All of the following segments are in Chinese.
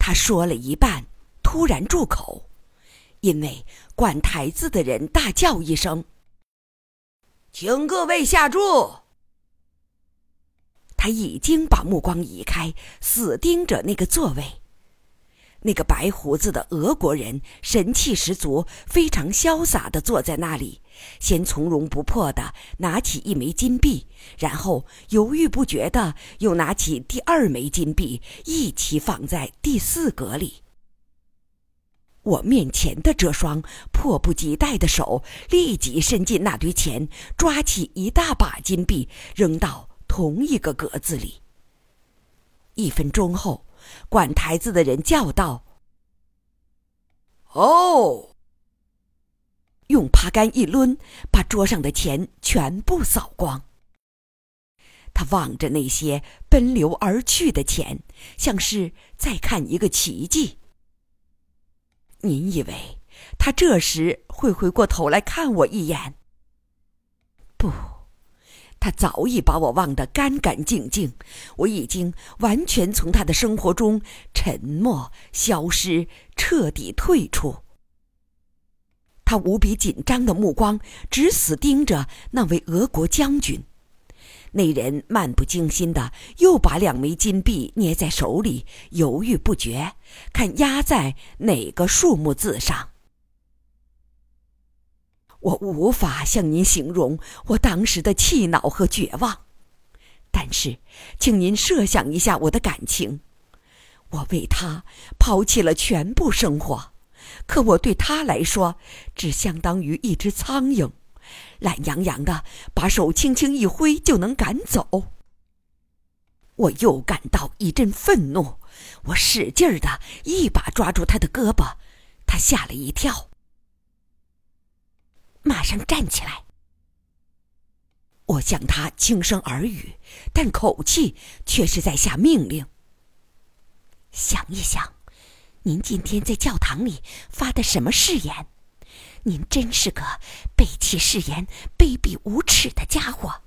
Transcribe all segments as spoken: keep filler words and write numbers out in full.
他说了一半，突然住口，因为管台子的人大叫一声：“请各位下注！”他已经把目光移开，死盯着那个座位。那个白胡子的俄国人神气十足，非常潇洒地坐在那里，先从容不迫地拿起一枚金币，然后犹豫不决地又拿起第二枚金币，一起放在第四格里。我面前的这双迫不及待的手立即伸进那堆钱，抓起一大把金币，扔到同一个格子里。一分钟后，管台子的人叫道：“哦！”用爬杆一抡，把桌上的钱全部扫光。他望着那些奔流而去的钱，像是在看一个奇迹。您以为他这时会回过头来看我一眼？不，他早已把我忘得干干净净，我已经完全从他的生活中沉默、消失、彻底退出。他无比紧张的目光只死盯着那位俄国将军。那人漫不经心地又把两枚金币捏在手里，犹豫不决，看压在哪个数目字上。我无法向您形容我当时的气恼和绝望，但是请您设想一下我的感情。我为他抛弃了全部生活，可我对他来说只相当于一只苍蝇，懒洋洋的把手轻轻一挥就能赶走。我又感到一阵愤怒，我使劲儿的一把抓住他的胳膊，他吓了一跳，马上站起来。我向他轻声耳语，但口气却是在下命令：想一想，您今天在教堂里发的什么誓言？您真是个背弃誓言、卑鄙无耻的家伙。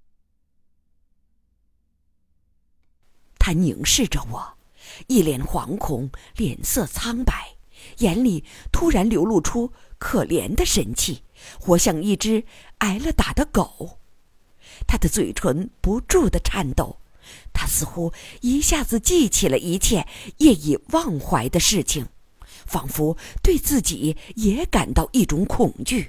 他凝视着我，一脸惶恐，脸色苍白，眼里突然流露出可怜的神气，活像一只挨了打的狗。他的嘴唇不住地颤抖，他似乎一下子记起了一切业已忘怀的事情，仿佛对自己也感到一种恐惧。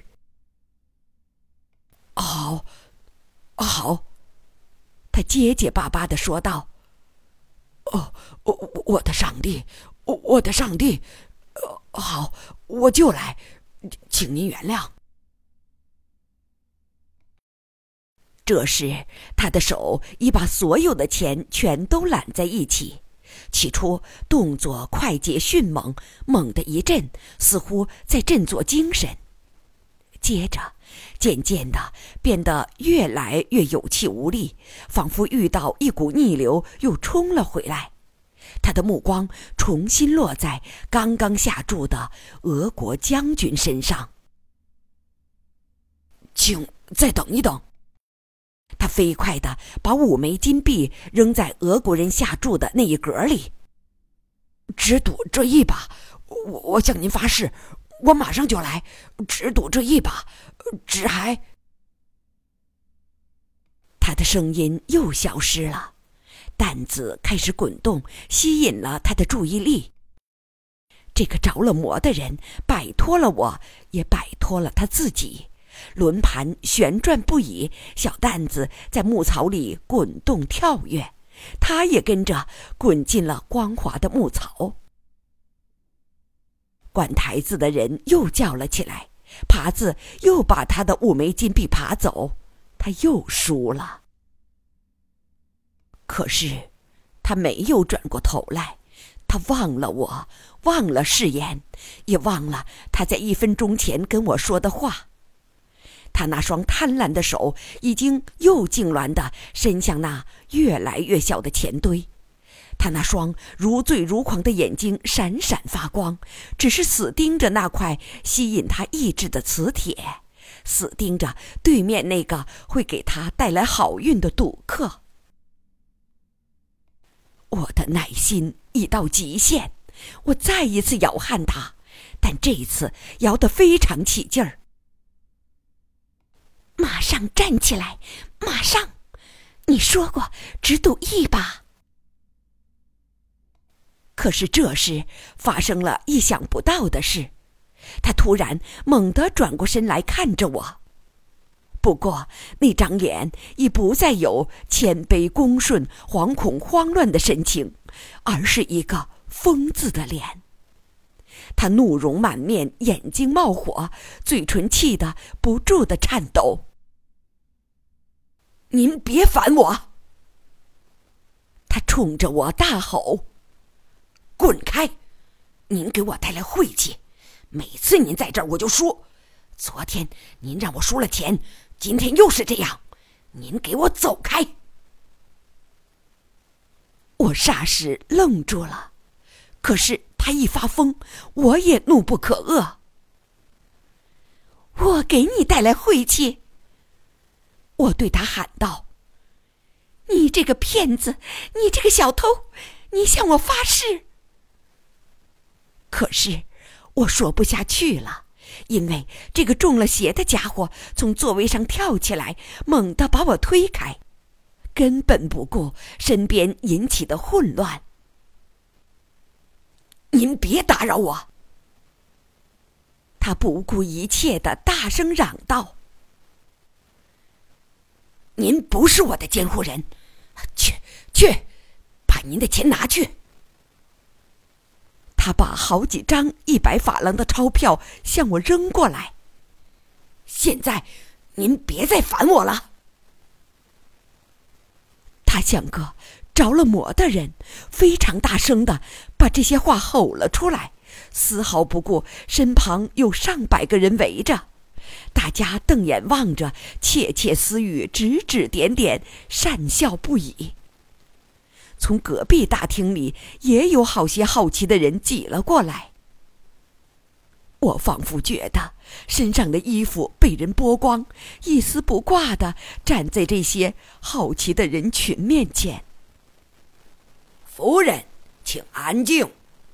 好，好，他结结巴巴地说道：“哦，我我的上帝，我的上帝，呃，好，我就来，请您原谅。”这时，他的手已把所有的钱全都揽在一起。起初动作快捷迅猛，猛地一震，似乎在振作精神。接着渐渐地变得越来越有气无力，仿佛遇到一股逆流又冲了回来。他的目光重新落在刚刚下注的俄国将军身上。请再等一等。他飞快地把五枚金币扔在俄国人下注的那一格里。只赌这一把，我我向您发誓，我马上就来，只赌这一把，只还……他的声音又消失了，担子开始滚动，吸引了他的注意力。这个着了魔的人摆脱了我，也摆脱了他自己。轮盘旋转不已，小担子在牧草里滚动跳跃，他也跟着滚进了光滑的牧草。管台子的人又叫了起来，耙子又把他的五枚金币耙走，他又输了。可是他没有转过头来，他忘了我，忘了誓言，也忘了他在一分钟前跟我说的话。他那双贪婪的手已经又痉挛地伸向那越来越小的钱堆，他那双如醉如狂的眼睛闪闪发光，只是死盯着那块吸引他意志的磁铁，死盯着对面那个会给他带来好运的赌客。我的耐心已到极限， 我再一次摇撼他，但这一次摇得非常起劲儿。马上站起来，马上！你说过只赌一把。可是这时发生了意想不到的事，他突然猛地转过身来看着我。不过那张脸已不再有谦卑恭顺、惶恐慌乱的神情，而是一个疯子的脸。他怒容满面，眼睛冒火，嘴唇气得不住地颤抖。您别烦我！他冲着我大吼：滚开！您给我带来晦气，每次您在这儿我就输。昨天您让我输了钱，今天又是这样，您给我走开！我霎时愣住了，可是他一发疯，我也怒不可遏。我给你带来晦气！我对他喊道：你这个骗子，你这个小偷，你向我发誓！可是我说不下去了，因为这个中了邪的家伙从座位上跳起来，猛地把我推开，根本不顾身边引起的混乱。您别打扰我！他不顾一切地大声嚷道：您不是我的监护人，去去，把您的钱拿去！他把好几张一百法郎的钞票向我扔过来。现在您别再烦我了！他像个着了魔的人，非常大声地把这些话吼了出来，丝毫不顾身旁有上百个人围着，大家瞪眼望着，窃窃私语，指指点点，讪笑不已。从隔壁大厅里也有好些好奇的人挤了过来。我仿佛觉得身上的衣服被人剥光，一丝不挂地站在这些好奇的人群面前。夫人，请安静！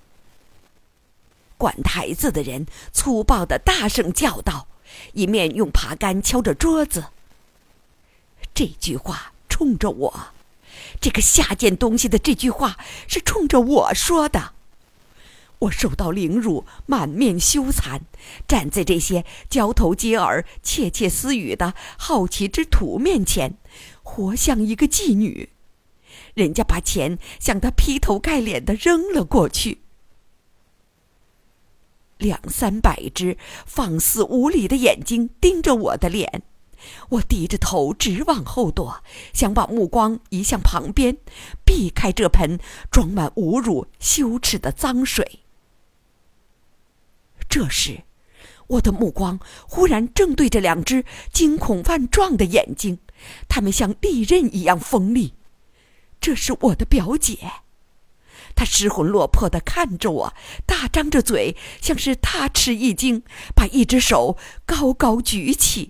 管台子的人粗暴地大声叫道，一面用爬杆敲着桌子。这句话冲着我，这个下贱东西的这句话是冲着我说的。我受到凌辱，满面羞惭，站在这些交头接耳、窃窃私语的好奇之徒面前，活像一个妓女。人家把钱向他劈头盖脸地扔了过去。两三百只放肆无礼的眼睛盯着我的脸，我低着头直往后躲，想把目光移向旁边，避开这盆装满侮辱羞耻的脏水。这时我的目光忽然正对着两只惊恐万状的眼睛，它们像利刃一样锋利。这是我的表姐，她失魂落魄地看着我，大张着嘴，像是大吃一惊，把一只手高高举起。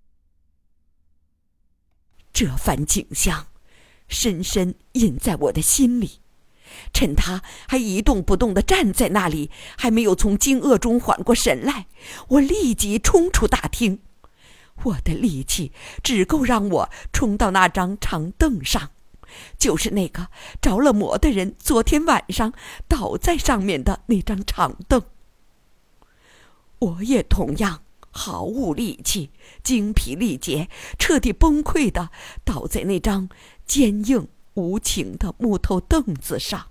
这番景象深深印在我的心里。趁他还一动不动地站在那里，还没有从惊愕中缓过神来，我立即冲出大厅。我的力气只够让我冲到那张长凳上，就是那个着了魔的人昨天晚上倒在上面的那张长凳。我也同样毫无力气，精疲力竭，彻底崩溃地倒在那张坚硬无情的木头凳子上。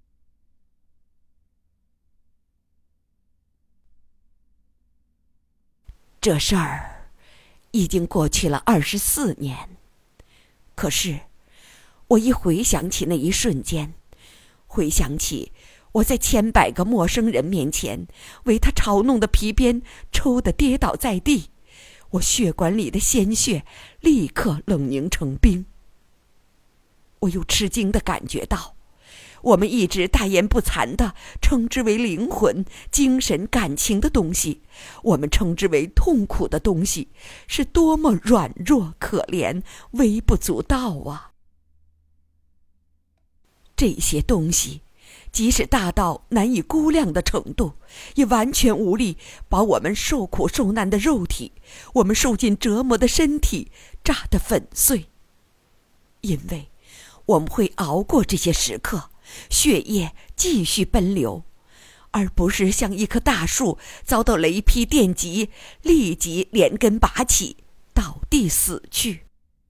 这事儿已经过去了二十四年，可是我一回想起那一瞬间，回想起我在千百个陌生人面前为他嘲弄的皮鞭抽得跌倒在地，我血管里的鲜血立刻冷凝成冰。我又吃惊地感觉到，我们一直大言不惭地称之为灵魂、精神、感情的东西，我们称之为痛苦的东西，是多么软弱可怜、微不足道啊！这些东西即使大到难以估量的程度，也完全无力把我们受苦受难的肉体，我们受尽折磨的身体炸得粉碎。因为我们会熬过这些时刻，血液继续奔流，而不是像一棵大树遭到雷劈电击，立即连根拔起，倒地死去。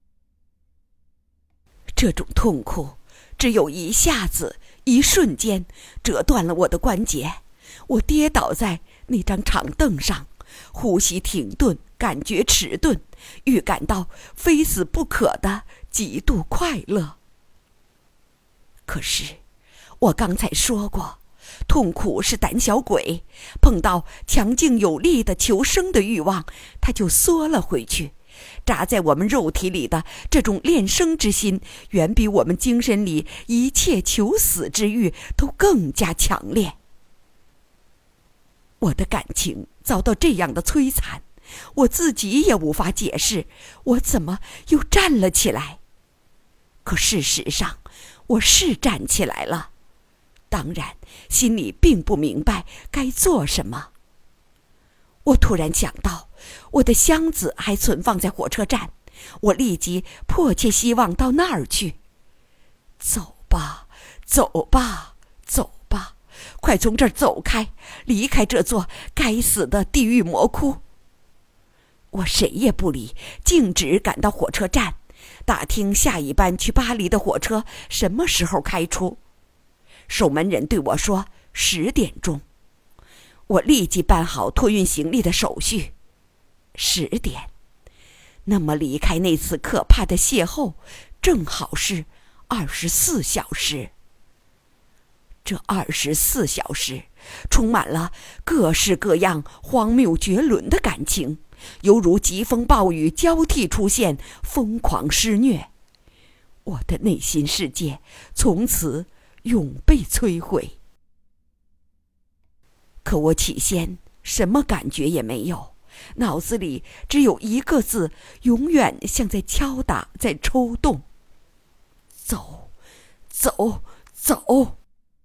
这种痛苦只有一下子一瞬间折断了我的关节，我跌倒在那张长凳上，呼吸停顿，感觉迟钝，预感到非死不可的极度快乐。可是我刚才说过，痛苦是胆小鬼，碰到强劲有力的求生的欲望，它就缩了回去。扎在我们肉体里的这种恋生之心，远比我们精神里一切求死之欲都更加强烈。我的感情遭到这样的摧残，我自己也无法解释，我怎么又站了起来。可事实上，我是站起来了，当然心里并不明白该做什么。我突然想到，我的箱子还存放在火车站，我立即迫切希望到那儿去。走吧，走吧，走吧，快从这儿走开，离开这座该死的地狱魔窟。我谁也不理，径直赶到火车站，打听下一班去巴黎的火车什么时候开出。守门人对我说十点钟。我立即办好托运行李的手续。十点，那么离开那次可怕的邂逅，正好是二十四小时。这二十四小时，充满了各式各样荒谬绝伦的感情，犹如疾风暴雨交替出现，疯狂施虐。我的内心世界从此永被摧毁。可我起先什么感觉也没有，脑子里只有一个字，永远像在敲打，在抽动：走，走，走。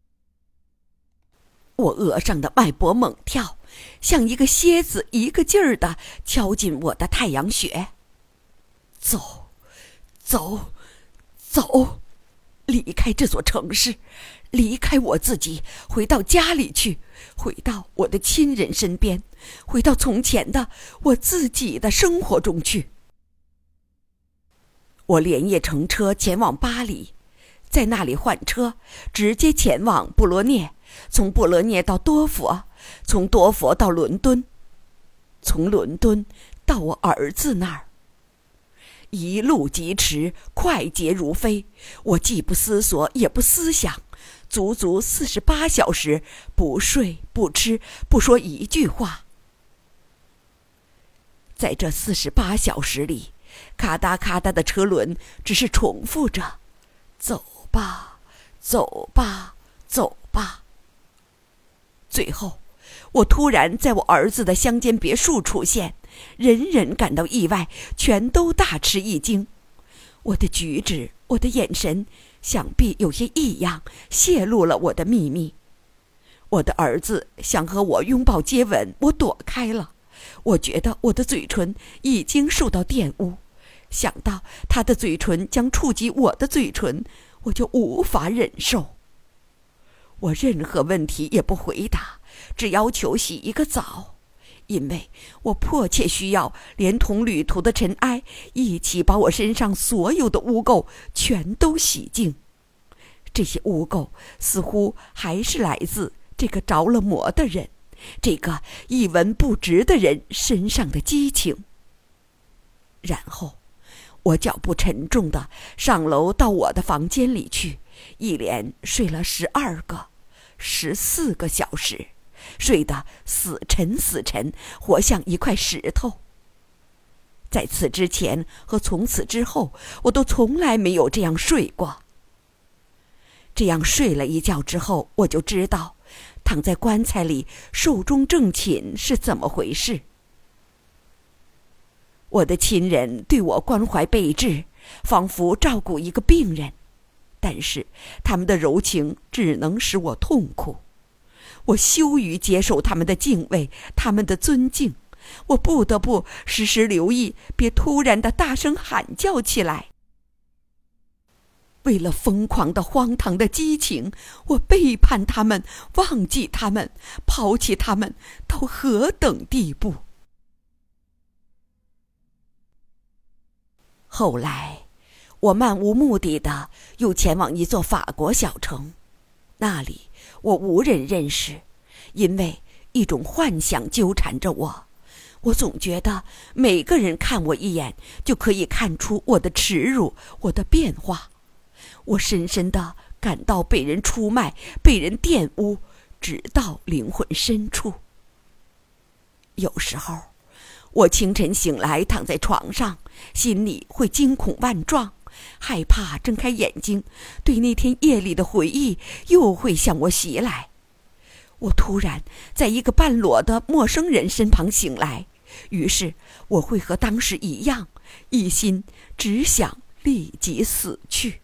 我额上的脉搏猛跳，像一个蝎子一个劲儿地敲进我的太阳穴。走，走，走，离开这座城市，离开我自己，回到家里去，回到我的亲人身边，回到从前的我自己的生活中去。我连夜乘车前往巴黎，在那里换车，直接前往布罗涅，从布罗涅到多佛，从多佛到伦敦，从伦敦到我儿子那儿。一路疾驰，快捷如飞，我既不思索也不思想，足足四十八小时，不睡不吃不说一句话。在这四十八小时里，咔嗒咔嗒的车轮只是重复着：走吧，走吧，走吧。最后，我突然在我儿子的乡间别墅出现，人人感到意外，全都大吃一惊。我的举止，我的眼神，想必有些异样，泄露了我的秘密。我的儿子想和我拥抱接吻，我躲开了。我觉得我的嘴唇已经受到玷污，想到他的嘴唇将触及我的嘴唇，我就无法忍受。我任何问题也不回答，只要求洗一个澡，因为我迫切需要连同旅途的尘埃一起把我身上所有的污垢全都洗净。这些污垢似乎还是来自这个着了魔的人，这个一文不值的人身上的激情。然后我脚步沉重地上楼到我的房间里去，一连睡了十二个、十四个小时，睡得死沉死沉，活像一块石头。在此之前和从此之后，我都从来没有这样睡过。这样睡了一觉之后，我就知道躺在棺材里寿终正寝是怎么回事。我的亲人对我关怀备至，仿佛照顾一个病人。 但是他们的柔情只能使我痛苦。我羞于接受他们的敬畏，他们的尊敬，我不得不时时留意，别突然的大声喊叫起来。为了疯狂的荒唐的激情，我背叛他们，忘记他们，抛弃他们，到何等地步？后来我漫无目的的又前往一座法国小城，那里我无人认识，因为一种幻想纠缠着我。我总觉得每个人看我一眼就可以看出我的耻辱，我的变化。我深深地感到被人出卖，被人玷污，直到灵魂深处。有时候我清晨醒来，躺在床上，心里会惊恐万状，害怕睁开眼睛，对那天夜里的回忆又会向我袭来。我突然在一个半裸的陌生人身旁醒来，于是我会和当时一样，一心只想立即死去。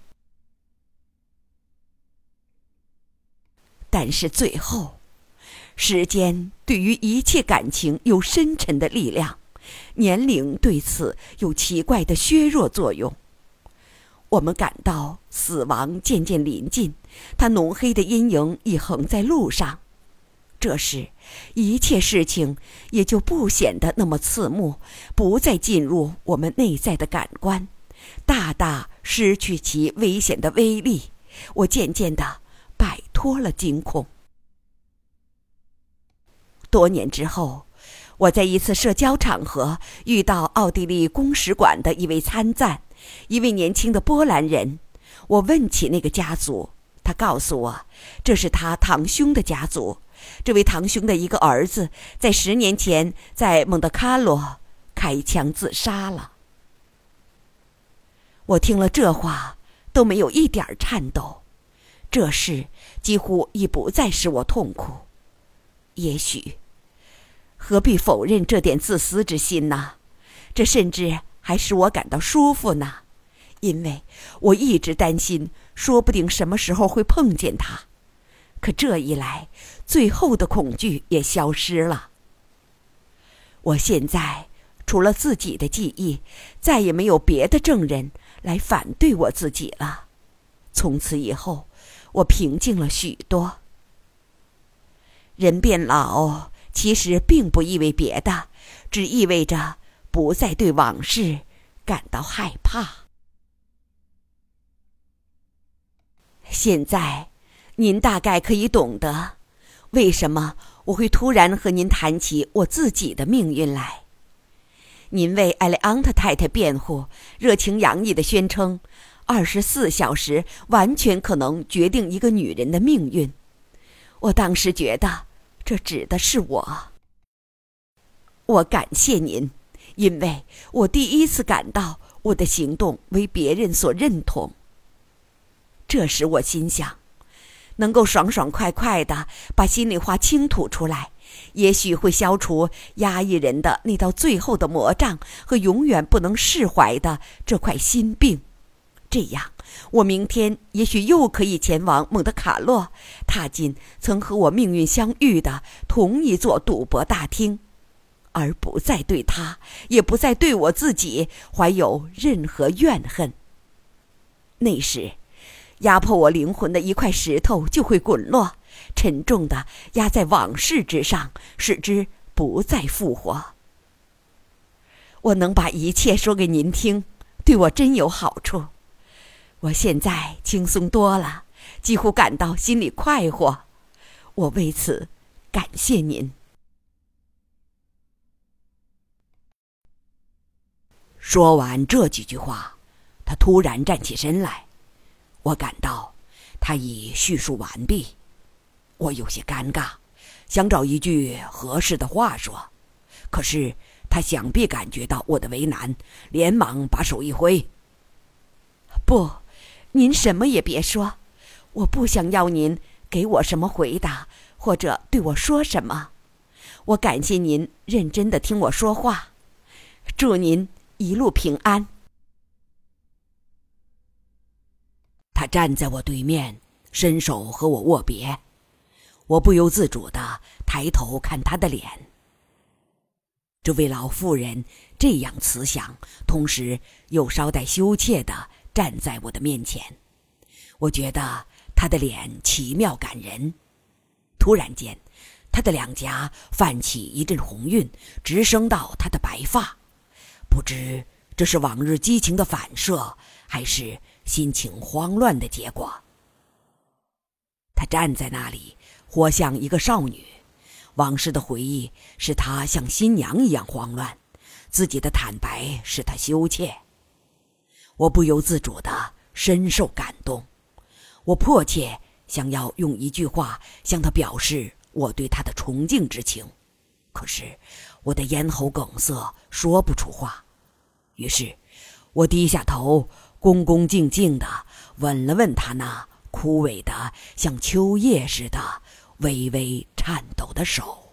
但是最后，时间对于一切感情有深沉的力量，年龄对此有奇怪的削弱作用。我们感到死亡渐渐临近，它浓黑的阴影已横在路上。这时，一切事情也就不显得那么刺目，不再进入我们内在的感官，大大失去其危险的威力。我渐渐地摆脱了惊恐。多年之后，我在一次社交场合遇到奥地利公使馆的一位参赞，一位年轻的波兰人。我问起那个家族，他告诉我，这是他堂兄的家族。这位堂兄的一个儿子在十年前在蒙特卡洛开枪自杀了。我听了这话都没有一点颤抖，这事几乎已不再使我痛苦。也许何必否认这点自私之心呢？这甚至还使我感到舒服呢，因为我一直担心说不定什么时候会碰见他。可这一来，最后的恐惧也消失了。我现在除了自己的记忆，再也没有别的证人来反对我自己了。从此以后，我平静了许多。人变老其实并不意味别的，只意味着不再对往事感到害怕。现在您大概可以懂得，为什么我会突然和您谈起我自己的命运来。您为艾利昂特太太辩护，热情洋溢地宣称，二十四小时完全可能决定一个女人的命运。我当时觉得这指的是我。我感谢您，因为我第一次感到我的行动为别人所认同。这时我心想，能够爽爽快快地把心里话倾吐出来，也许会消除压抑人的那道最后的魔障和永远不能释怀的这块心病。这样，我明天也许又可以前往蒙特卡洛，踏进曾和我命运相遇的同一座赌博大厅，而不再对他，也不再对我自己怀有任何怨恨。那时，压迫我灵魂的一块石头就会滚落，沉重地压在往事之上，使之不再复活。我能把一切说给您听，对我真有好处。我现在轻松多了，几乎感到心里快活。我为此感谢您。说完这几句话，他突然站起身来。我感到他已叙述完毕。我有些尴尬，想找一句合适的话说，可是他想必感觉到我的为难，连忙把手一挥。不，您什么也别说，我不想要您给我什么回答，或者对我说什么。我感谢您认真地听我说话，祝您一路平安。 他站在我对面，伸手和我握别，我不由自主地抬头看他的脸。这位老妇人这样慈祥，同时又稍带羞怯地站在我的面前，我觉得她的脸奇妙感人。突然间，她的两颊泛起一阵红晕，直升到她的白发，不知这是往日激情的反射，还是心情慌乱的结果。她站在那里，活像一个少女，往事的回忆使她像新娘一样慌乱，自己的坦白使她羞怯。我不由自主地深受感动，我迫切想要用一句话向她表示我对她的崇敬之情，可是我的咽喉梗塞，说不出话。于是我低下头，恭恭敬敬地吻了吻她那枯萎的像秋叶似的微微颤抖的手。